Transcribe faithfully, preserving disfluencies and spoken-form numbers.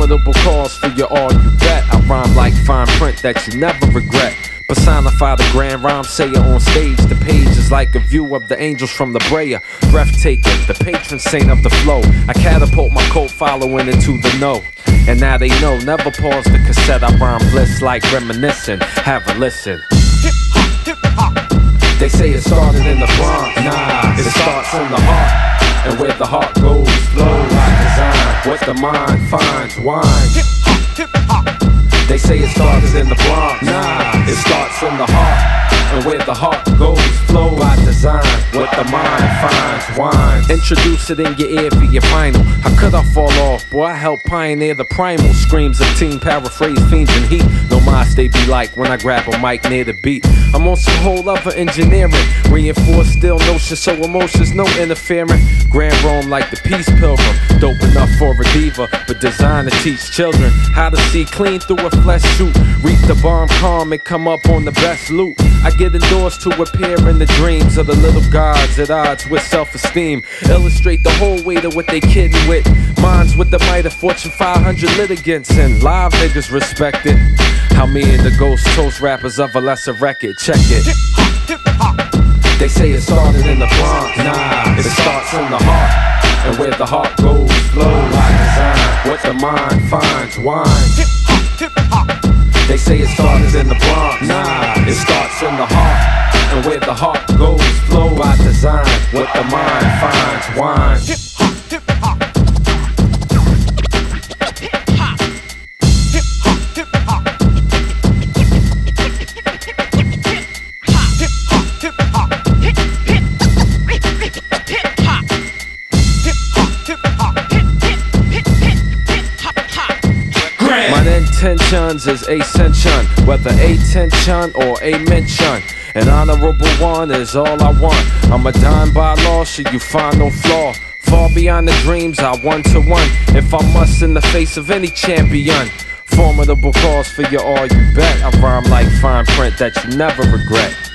Formidable cause for your all you bet. I rhyme like fine print that you never regret. Personify the grand rhyme sayer on stage. The page is like a view of the angels from the Brea. Breathtaking, the patron saint of the flow. I catapult my cult following into the know. And now they know, never pause the cassette. I rhyme bliss like reminiscing. Have a listen. Hip hop, hip hop. They say it started in the Bronx. Nah, it starts in the heart. And where the heart goes, flow like design. What the mind finds, wine. Hip hop, hip hop. They say it started in the Bronx. Nah, it starts in the heart. And where the heart goes, flow by design. What the mind finds, wine. Introduce it in your ear for your final. How could I fall off? Boy, I helped pioneer the primal. Screams of team, paraphrase, fiends and heat. No mas they be like when I grab a mic near the beat. I'm on some whole other engineering. Reinforced still notions, so emotions, no interfering. Grand Rome like the peace pilgrim. Dope enough for a diva, but designed to teach children how to see clean through a flesh suit. Reap the bomb calm and come up on the best loot. I get endorsed to appear in the dreams of the little gods at odds with self-esteem. Illustrate the whole weight of what they kidding with. Minds with the might of Fortune five hundred litigants. And live niggas respect it. How me and the ghost toast rappers of a lesser record. Check it. Hip hop, hip hop. They say it started in the Bronx. Nah, it starts in the heart. And where the heart goes, flow like design. What the mind finds, wine. Hip hop, hip hop. They say it started in the Bronx. Nah, it starts in the heart. And where the heart goes, flow by design. What the mind finds, wine. Hip hop, hip hop. Hip hop. Hip hop, hip hop. Hip hop, hip hop. Hip hip hip hop. Hip hop, hip hop. Hip hip hip hip hop hop. My intentions is ascension, whether attention or a mention. An honorable one is all I want. I'm a dime by law, so you find no flaw. Far beyond the dreams, I one to one. If I must in the face of any champion. Formidable cause for your all you bet. I rhyme like fine print that you never regret.